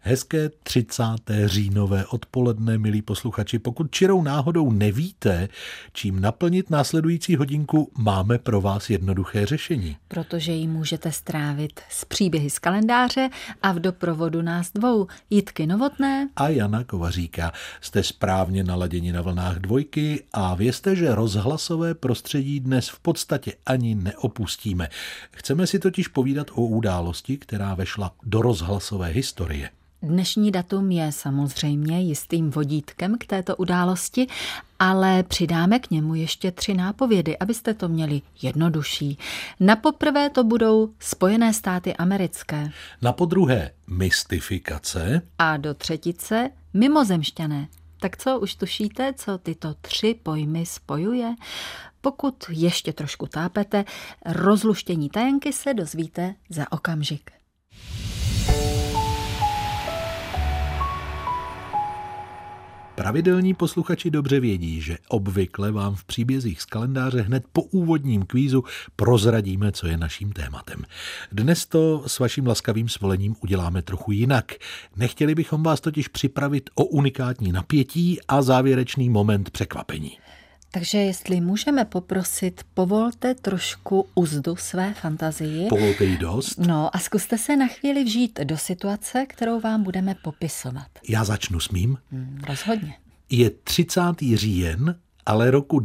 Hezké 30. říjnové odpoledne, milí posluchači. Pokud čirou náhodou nevíte, čím naplnit následující hodinku, máme pro vás jednoduché řešení. Protože ji můžete strávit s příběhy z kalendáře a v doprovodu nás dvou, Jitky Novotné a Jana Kovaříka. Jste správně naladěni na vlnách Dvojky a vězte, že rozhlasové prostředí dnes v podstatě ani neopustíme. Chceme si totiž povídat o události, která vešla do rozhlasové historie. Dnešní datum je samozřejmě jistým vodítkem k této události, ale přidáme k němu ještě 3 nápovědy, abyste to měli jednodušší. Na poprvé to budou Spojené státy americké. Na podruhé mystifikace. A do třetice mimozemšťané. Tak co, už tušíte, co tyto 3 pojmy spojuje? Pokud ještě trošku tápete, rozluštění tajenky se dozvíte za okamžik. Pravidelní posluchači dobře vědí, že obvykle vám v příbězích z kalendáře hned po úvodním kvízu prozradíme, co je naším tématem. Dnes to s vaším laskavým svolením uděláme trochu jinak. Nechtěli bychom vás totiž připravit o unikátní napětí a závěrečný moment překvapení. Takže jestli můžeme poprosit, povolte trošku uzdu své fantazii. Povolte jí dost. No a zkuste se na chvíli vžít do situace, kterou vám budeme popisovat. Já začnu s mým. Rozhodně. Je 30. říjen, ale roku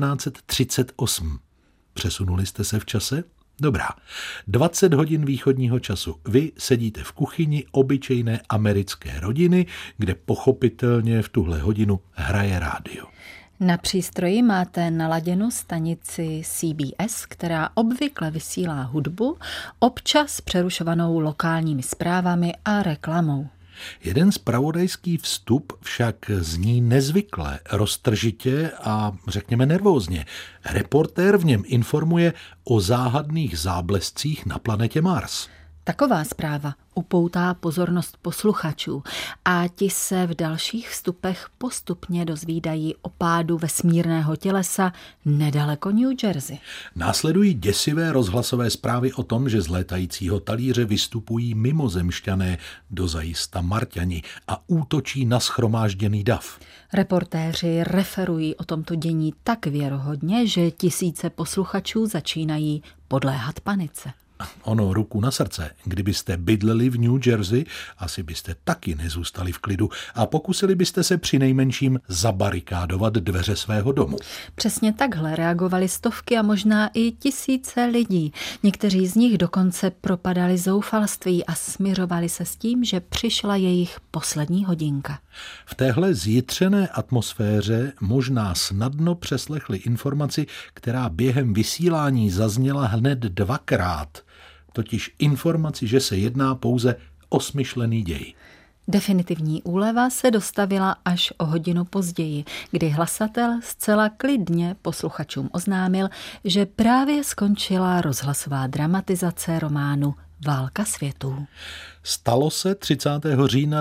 1938. Přesunuli jste se v čase? Dobrá. 20 hodin východního času. Vy sedíte v kuchyni obyčejné americké rodiny, kde pochopitelně v tuhle hodinu hraje rádio. Na přístroji máte naladěnu stanici CBS, která obvykle vysílá hudbu, občas přerušovanou lokálními zprávami a reklamou. Jeden zpravodajský vstup však zní nezvykle, roztržitě a řekněme nervózně. Reportér v něm informuje o záhadných záblescích na planetě Mars. Taková zpráva upoutá pozornost posluchačů a ti se v dalších vstupech postupně dozvídají o pádu vesmírného tělesa nedaleko New Jersey. Následují děsivé rozhlasové zprávy o tom, že z létajícího talíře vystupují mimozemšťané, dozajista Marťani, a útočí na shromážděný dav. Reportéři referují o tomto dění tak věrohodně, že tisíce posluchačů začínají podléhat panice. Ono, ruku na srdce, kdybyste bydleli v New Jersey, asi byste taky nezůstali v klidu a pokusili byste se přinejmenším zabarikádovat dveře svého domu. Přesně takhle reagovali stovky a možná i tisíce lidí. Někteří z nich dokonce propadali zoufalství a smiřovali se s tím, že přišla jejich poslední hodinka. V téhle zjitřené atmosféře možná snadno přeslechli informaci, která během vysílání zazněla hned 2krát. Totiž informaci, že se jedná pouze o smyšlený děj. Definitivní úleva se dostavila až o hodinu později, kdy hlasatel zcela klidně posluchačům oznámil, že právě skončila rozhlasová dramatizace románu Válka světů. Stalo se 30. října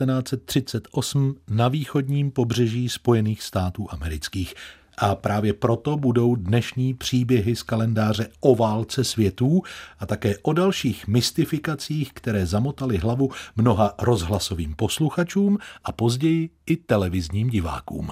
1938 na východním pobřeží Spojených států amerických. A právě proto budou dnešní příběhy z kalendáře o válce světů a také o dalších mystifikacích, které zamotaly hlavu mnoha rozhlasovým posluchačům a později i televizním divákům.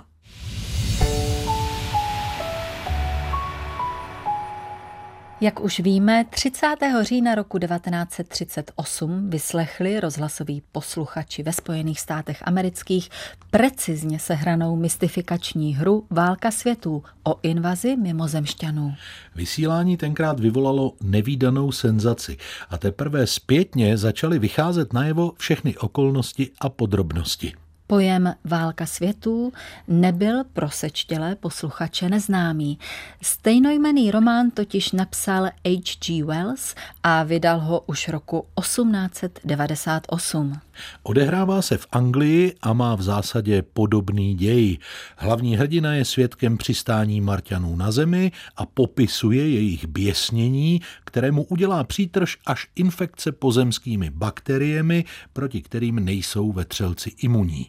Jak už víme, 30. října roku 1938 vyslechli rozhlasoví posluchači ve Spojených státech amerických precizně sehranou mystifikační hru Válka světů o invazi mimozemšťanů. Vysílání tenkrát vyvolalo nevídanou senzaci a teprve zpětně začaly vycházet najevo všechny okolnosti a podrobnosti. Pojem Válka světů nebyl pro sečtělé posluchače neznámý. Stejnojmenný román totiž napsal H.G. Wells a vydal ho už roku 1898. Odehrává se v Anglii a má v zásadě podobný děj. Hlavní hrdina je svědkem přistání Marťanů na Zemi a popisuje jejich běsnění, kterému udělá přítrž až infekce pozemskými bakteriemi, proti kterým nejsou vetřelci imunní.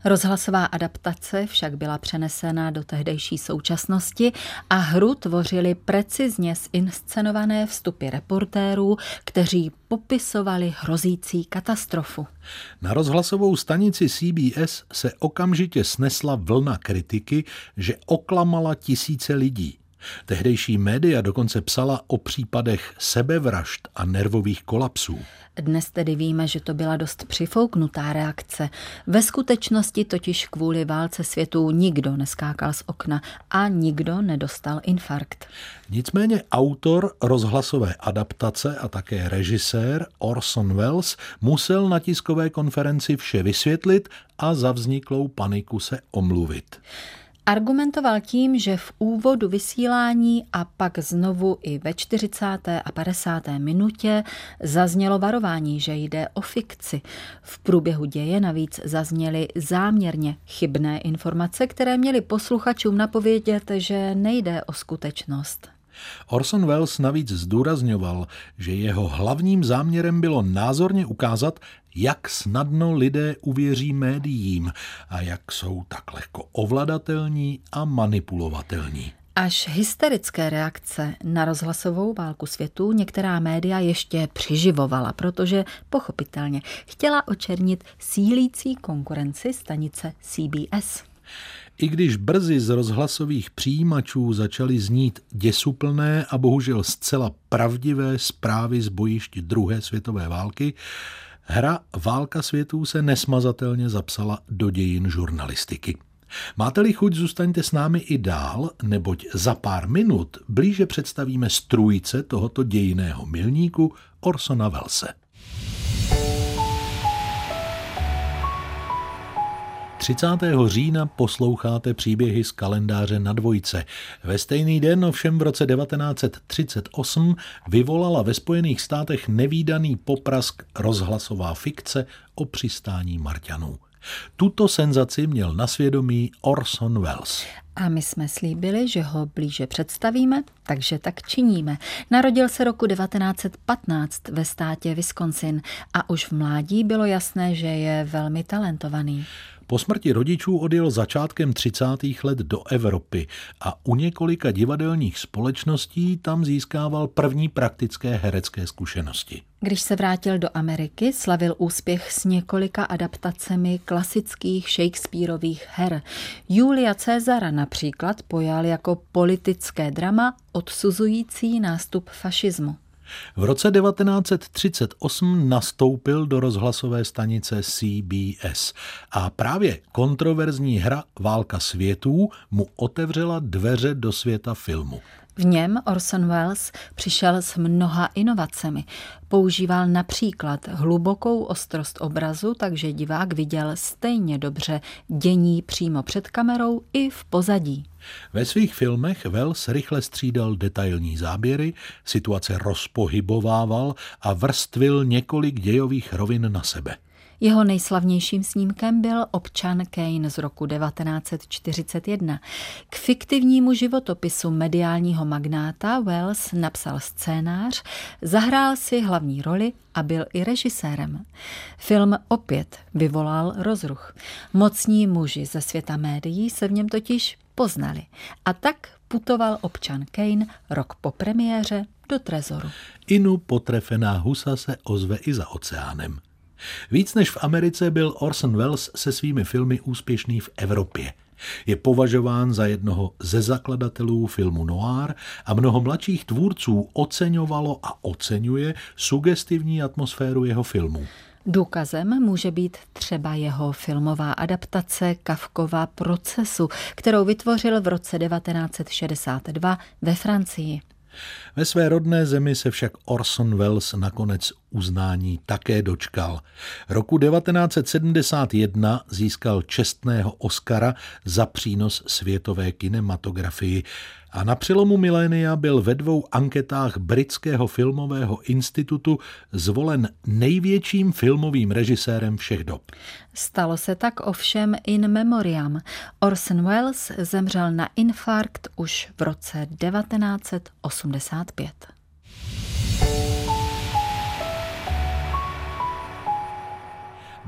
Rozhlasová adaptace však byla přenesena do tehdejší současnosti a hru tvořily precizně zinscenované vstupy reportérů, kteří popisovali hrozící katastrofu. Na rozhlasovou stanici CBS se okamžitě snesla vlna kritiky, že oklamala tisíce lidí. Tehdejší média dokonce psala o případech sebevražd a nervových kolapsů. Dnes tedy víme, že to byla dost přifouknutá reakce. Ve skutečnosti totiž kvůli válce světů nikdo neskákal z okna a nikdo nedostal infarkt. Nicméně autor rozhlasové adaptace a také režisér Orson Welles musel na tiskové konferenci vše vysvětlit a za vzniklou paniku se omluvit. Argumentoval tím, že v úvodu vysílání a pak znovu i ve 40. a 50. minutě zaznělo varování, že jde o fikci. V průběhu děje navíc zazněly záměrně chybné informace, které měly posluchačům napovědět, že nejde o skutečnost. Orson Welles navíc zdůrazňoval, že jeho hlavním záměrem bylo názorně ukázat, jak snadno lidé uvěří médiím a jak jsou tak lehko ovladatelní a manipulovatelní. Až hysterické reakce na rozhlasovou válku světů některá média ještě přiživovala, protože pochopitelně chtěla očernit sílící konkurenci stanice CBS. I když brzy z rozhlasových přijímačů začaly znít děsuplné a bohužel zcela pravdivé zprávy z bojišť druhé světové války, hra Válka světů se nesmazatelně zapsala do dějin žurnalistiky. Máte-li chuť, zůstaňte s námi i dál, neboť za pár minut blíže představíme strůjce tohoto dějinného milníku Orsona Wellese. 30. října posloucháte příběhy z kalendáře na dvojce. Ve stejný den, ovšem v roce 1938, vyvolala ve Spojených státech nevídaný poprask rozhlasová fikce o přistání Marťanů. Tuto senzaci měl na svědomí Orson Welles. A my jsme slíbili, že ho blíže představíme, takže tak činíme. Narodil se roku 1915 ve státě Wisconsin a už v mládí bylo jasné, že je velmi talentovaný. Po smrti rodičů odjel začátkem 30. let do Evropy a u několika divadelních společností tam získával první praktické herecké zkušenosti. Když se vrátil do Ameriky, slavil úspěch s několika adaptacemi klasických Shakespeareových her. Julia Caesara například pojal jako politické drama odsuzující nástup fašismu. V roce 1938 nastoupil do rozhlasové stanice CBS a právě kontroverzní hra Válka světů mu otevřela dveře do světa filmu. V něm Orson Welles přišel s mnoha inovacemi. Používal například hlubokou ostrost obrazu, takže divák viděl stejně dobře dění přímo před kamerou i v pozadí. Ve svých filmech Welles rychle střídal detailní záběry, situace rozpohybovával a vrstvil několik dějových rovin na sebe. Jeho nejslavnějším snímkem byl Občan Kane z roku 1941. K fiktivnímu životopisu mediálního magnáta Welles napsal scénář, zahrál si hlavní roli a byl i režisérem. Film opět vyvolal rozruch. Mocní muži ze světa médií se v něm totiž poznali. A tak putoval Občan Kane rok po premiéře do trezoru. Inu potrefená husa se ozve i za oceánem. Víc než v Americe byl Orson Welles se svými filmy úspěšný v Evropě. Je považován za jednoho ze zakladatelů filmu noir a mnoho mladších tvůrců oceňovalo a oceňuje sugestivní atmosféru jeho filmů. Důkazem může být třeba jeho filmová adaptace Kafkova Procesu, kterou vytvořil v roce 1962 ve Francii. Ve své rodné zemi se však Orson Welles nakonec uznání také dočkal. Roku 1971 získal čestného Oscara za přínos světové kinematografii a na přelomu milénia byl ve 2 anketách Britského filmového institutu zvolen největším filmovým režisérem všech dob. Stalo se tak ovšem in memoriam. Orson Welles zemřel na infarkt už v roce 1985.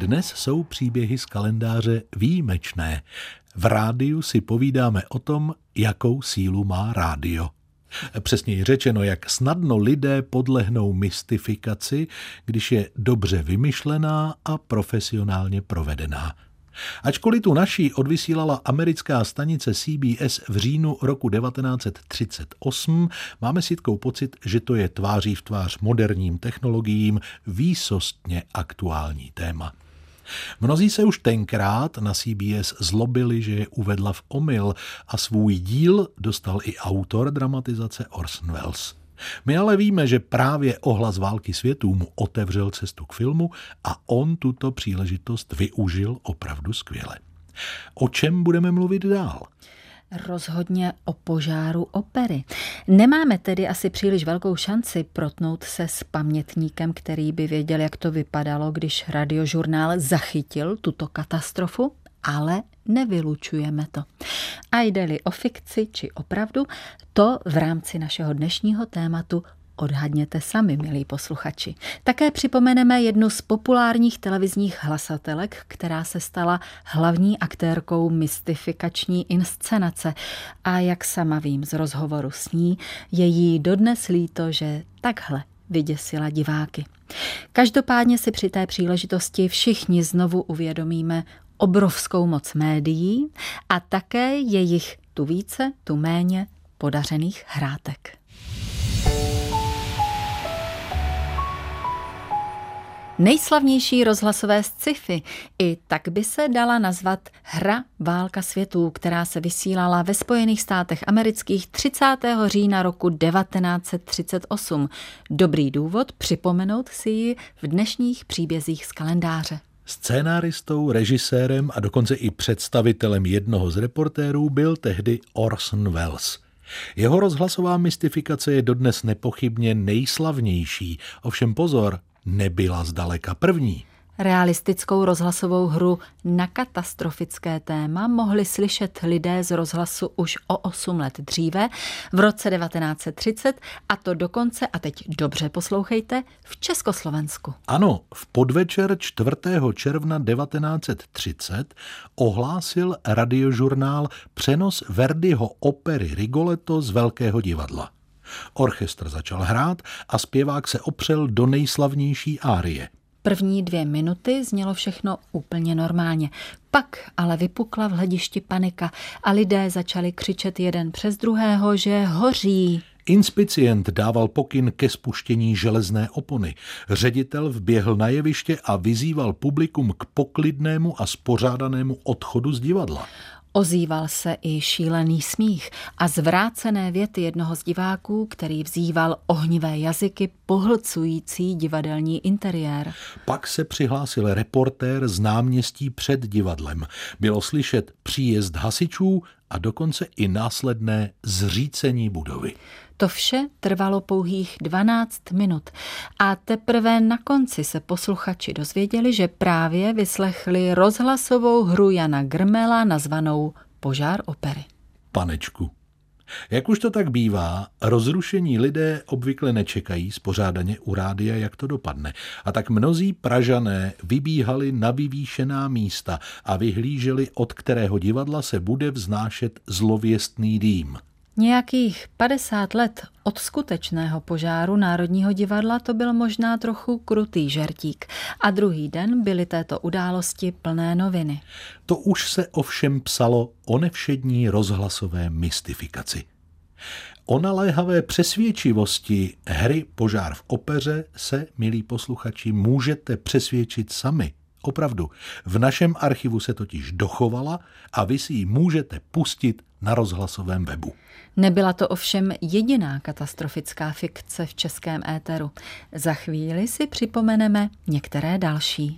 Dnes jsou příběhy z kalendáře výjimečné. V rádiu si povídáme o tom, jakou sílu má rádio. Přesněji řečeno, jak snadno lidé podlehnou mystifikaci, když je dobře vymyšlená a profesionálně provedená. Ačkoliv tu naší odvysílala americká stanice CBS v říjnu roku 1938, máme s Jitkou pocit, že to je tváří v tvář moderním technologiím výsostně aktuální téma. Mnozí se už tenkrát na CBS zlobili, že je uvedla v omyl a svůj díl dostal i autor dramatizace Orson Welles. My ale víme, že právě ohlas války světů mu otevřel cestu k filmu a on tuto příležitost využil opravdu skvěle. O čem budeme mluvit dál? Rozhodně o požáru opery. Nemáme tedy asi příliš velkou šanci protnout se s pamětníkem, který by věděl, jak to vypadalo, když Radiožurnál zachytil tuto katastrofu, ale nevylučujeme to. A jde-li o fikci či opravdu, to v rámci našeho dnešního tématu odhadněte sami, milí posluchači. Také připomeneme jednu z populárních televizních hlasatelek, která se stala hlavní aktérkou mystifikační inscenace. A jak sama vím z rozhovoru s ní, je jí dodnes líto, že takhle vyděsila diváky. Každopádně si při té příležitosti všichni znovu uvědomíme obrovskou moc médií a také jejich tu více, tu méně podařených hrátek. Nejslavnější rozhlasové sci-fi, i tak by se dala nazvat hra Válka světů, která se vysílala ve Spojených státech amerických 30. října roku 1938. Dobrý důvod připomenout si ji v dnešních příbězích z kalendáře. Scénáristou, režisérem a dokonce i představitelem jednoho z reportérů byl tehdy Orson Welles. Jeho rozhlasová mystifikace je dodnes nepochybně nejslavnější, ovšem pozor, nebyla zdaleka první. Realistickou rozhlasovou hru na katastrofické téma mohli slyšet lidé z rozhlasu už o 8 let dříve, v roce 1930, a to dokonce, a teď dobře poslouchejte, v Československu. Ano, v podvečer 4. června 1930 ohlásil Radiožurnál přenos Verdiho opery Rigoletto z Velkého divadla. Orchestr začal hrát a zpěvák se opřel do nejslavnější árie. První 2 minuty znělo všechno úplně normálně. Pak ale vypukla v hledišti panika a lidé začali křičet jeden přes druhého, že hoří. Inspicient dával pokyn ke spuštění železné opony. Ředitel vběhl na jeviště a vyzýval publikum k poklidnému a spořádanému odchodu z divadla. Ozýval se i šílený smích a zvrácené věty jednoho z diváků, který vzýval ohnivé jazyky pohlcující divadelní interiér. Pak se přihlásil reportér z náměstí před divadlem. Bylo slyšet příjezd hasičů a dokonce i následné zřícení budovy. To vše trvalo pouhých 12 minut a teprve na konci se posluchači dozvěděli, že právě vyslechli rozhlasovou hru Jana Grmela nazvanou Požár opery. Panečku. Jak už to tak bývá, rozrušení lidé obvykle nečekají spořádaně u rádia, jak to dopadne. A tak mnozí Pražané vybíhali na vyvýšená místa a vyhlíželi, od kterého divadla se bude vznášet zlověstný dým. Nějakých 50 let od skutečného požáru Národního divadla to byl možná trochu krutý žertík a druhý den byly této události plné noviny. To už se ovšem psalo o nevšední rozhlasové mystifikaci. O naléhavé přesvědčivosti hry Požár v opeře se, milí posluchači, můžete přesvědčit sami. Opravdu, v našem archivu se totiž dochovala a vy si ji můžete pustit na rozhlasovém webu. Nebyla to ovšem jediná katastrofická fikce v českém éteru. Za chvíli si připomeneme některé další.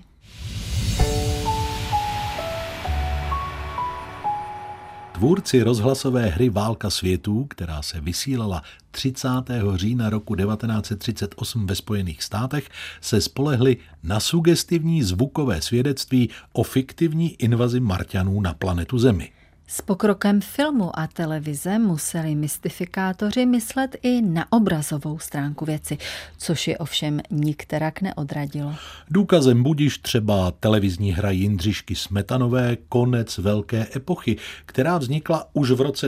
Tvůrci rozhlasové hry Válka světů, která se vysílala 30. října roku 1938 ve Spojených státech, se spolehli na sugestivní zvukové svědectví o fiktivní invazi Marťanů na planetu Zemi. S pokrokem filmu a televize museli mystifikátoři myslet i na obrazovou stránku věci, což je ovšem nikterak neodradilo. Důkazem budiž třeba televizní hra Jindřišky Smetanové Konec velké epochy, která vznikla už v roce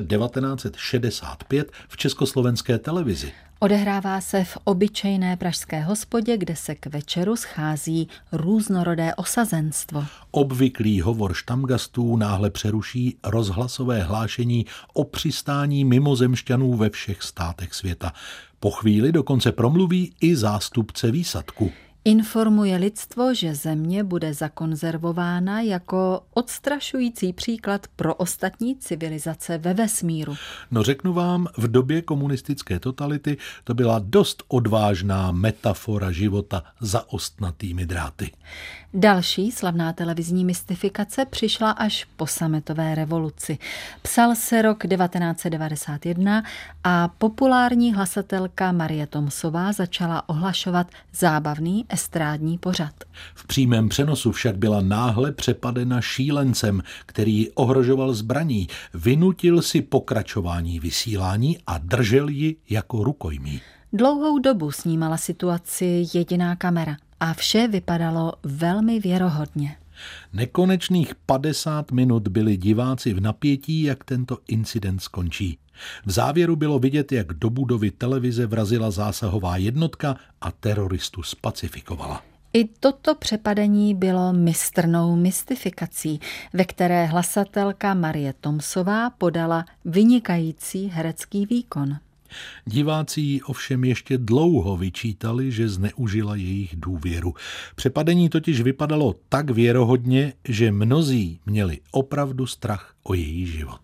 1965 v československé televizi. Odehrává se v obyčejné pražské hospodě, kde se k večeru schází různorodé osazenstvo. Obvyklý hovor štamgastů náhle přeruší rozhlasové hlášení o přistání mimozemšťanů ve všech státech světa. Po chvíli dokonce promluví i zástupce výsadku. Informuje lidstvo, že země bude zakonzervována jako odstrašující příklad pro ostatní civilizace ve vesmíru. No řeknu vám, v době komunistické totality to byla dost odvážná metafora života za ostnatými dráty. Další slavná televizní mystifikace přišla až po sametové revoluci. Psal se rok 1991 a populární hlasatelka Marie Tomsová začala ohlašovat zábavný estrádní pořad. V přímém přenosu však byla náhle přepadena šílencem, který ohrožoval zbraní, vynutil si pokračování vysílání a držel ji jako rukojmí. Dlouhou dobu snímala situaci jediná kamera a vše vypadalo velmi věrohodně. Nekonečných 50 minut byli diváci v napětí, jak tento incident skončí. V závěru bylo vidět, jak do budovy televize vrazila zásahová jednotka a teroristu spacifikovala. I toto přepadení bylo mistrnou mystifikací, ve které hlasatelka Marie Tomsová podala vynikající herecký výkon. Diváci jí ovšem ještě dlouho vyčítali, že zneužila jejich důvěru. Přepadení totiž vypadalo tak věrohodně, že mnozí měli opravdu strach o její život.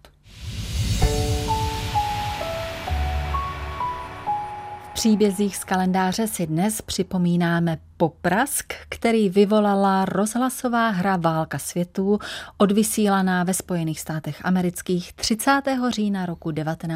V příbězích z kalendáře si dnes připomínáme poprask, který vyvolala rozhlasová hra Válka světů, odvysílaná ve Spojených státech amerických 30. října roku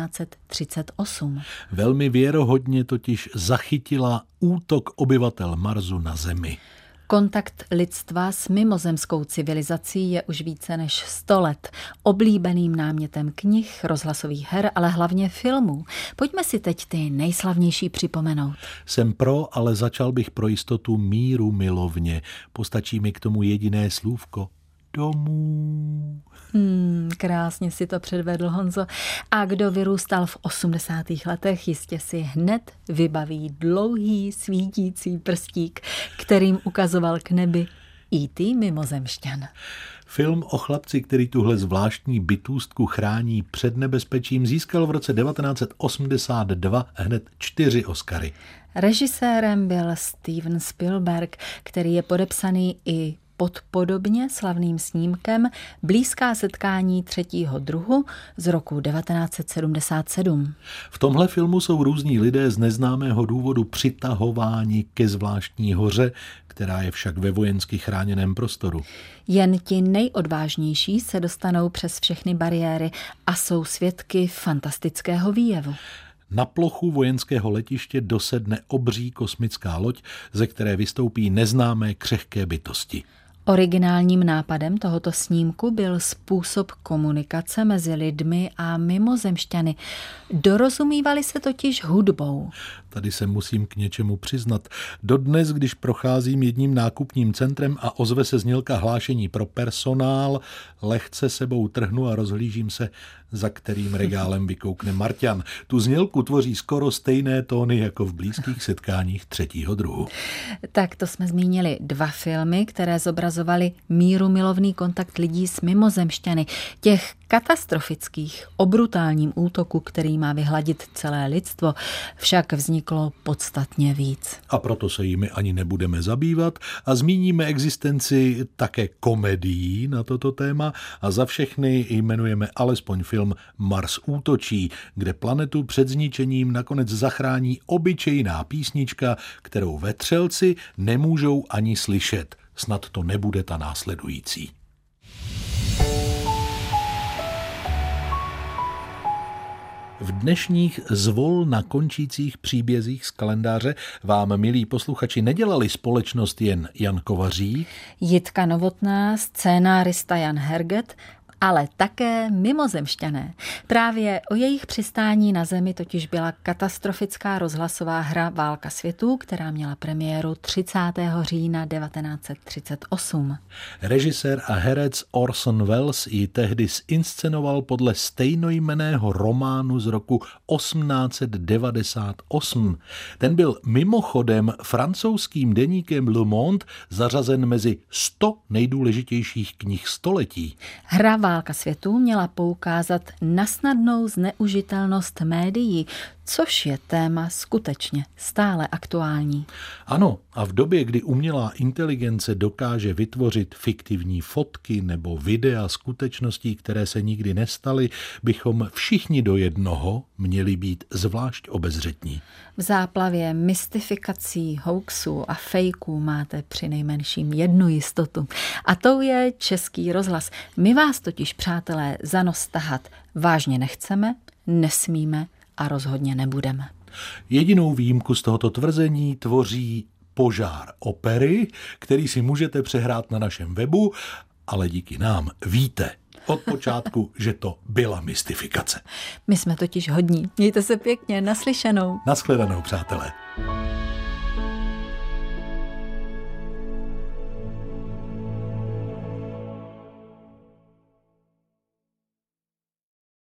1938. Velmi věrohodně totiž zachytila útok obyvatel Marsu na Zemi. Kontakt lidstva s mimozemskou civilizací je už více než 100 let oblíbeným námětem knih, rozhlasových her, ale hlavně filmů. Pojďme si teď ty nejslavnější připomenout. Jsem pro, ale začal bych pro jistotu míru milovně. Postačí mi k tomu jediné slůvko. Domů. Krásně si to předvedl, Honzo. A kdo vyrůstal v 80. letech, jistě si hned vybaví dlouhý svítící prstík, kterým ukazoval k nebi E.T. mimozemšťan. Film o chlapci, který tuhle zvláštní bytůstku chrání před nebezpečím, získal v roce 1982 hned 4 Oscary. Režisérem byl Steven Spielberg, který je podepsaný i pod podobně slavným snímkem Blízká setkání 3. druhu z roku 1977. V tomhle filmu jsou různí lidé z neznámého důvodu přitahováni ke zvláštní hoře, která je však ve vojensky chráněném prostoru. Jen ti nejodvážnější se dostanou přes všechny bariéry a jsou svědky fantastického výjevu. Na plochu vojenského letiště dosedne obří kosmická loď, ze které vystoupí neznámé křehké bytosti. Originálním nápadem tohoto snímku byl způsob komunikace mezi lidmi a mimozemšťany. Dorozumívali se totiž hudbou. Tady se musím k něčemu přiznat. Dodnes, když procházím jedním nákupním centrem a ozve se znělka hlášení pro personál, lehce sebou trhnu a rozhlížím se, za kterým regálem vykoukne Marťan. Tu znělku tvoří skoro stejné tóny jako v Blízkých setkáních 3. druhu. Tak to jsme zmínili 2 filmy, které zobrazovaly mírumilovný kontakt lidí s mimozemšťany. Těch katastrofických o brutálním útoku, který má vyhladit celé lidstvo, však vzniklo podstatně víc. A proto se jimi ani nebudeme zabývat a zmíníme existenci také komedií na toto téma a za všechny jmenujeme alespoň film Mars útočí, kde planetu před zničením nakonec zachrání obyčejná písnička, kterou vetřelci nemůžou ani slyšet. Snad to nebude ta následující. V dnešních zvolna končících příbězích z kalendáře vám, milí posluchači, nedělali společnost jen Jan Kovařík, Jitka Novotná, scénárista Jan Herget ale také mimozemšťané. Právě o jejich přistání na Zemi totiž byla katastrofická rozhlasová hra Válka světů, která měla premiéru 30. října 1938. Režisér a herec Orson Welles ji tehdy zinscenoval podle stejnojmenného románu z roku 1898. Ten byl mimochodem francouzským deníkem Le Monde zařazen mezi 100 nejdůležitějších knih století. Hra Válka světů měla poukázat na snadnou zneužitelnost médií, což je téma skutečně stále aktuální. Ano, a v době, kdy umělá inteligence dokáže vytvořit fiktivní fotky nebo videa skutečností, které se nikdy nestaly, bychom všichni do jednoho měli být zvlášť obezřetní. V záplavě mystifikací, hoaxů a fejků máte přinejmenším jednu jistotu. A tou je Český rozhlas. My vás totiž, přátelé, za nos tahat vážně nechceme, nesmíme a rozhodně nebudeme. Jedinou výjimku z tohoto tvrzení tvoří Požár opery, který si můžete přehrát na našem webu, ale díky nám víte od počátku, že to byla mystifikace. My jsme totiž hodní. Mějte se pěkně, naslyšenou. Naschledanou, přátelé.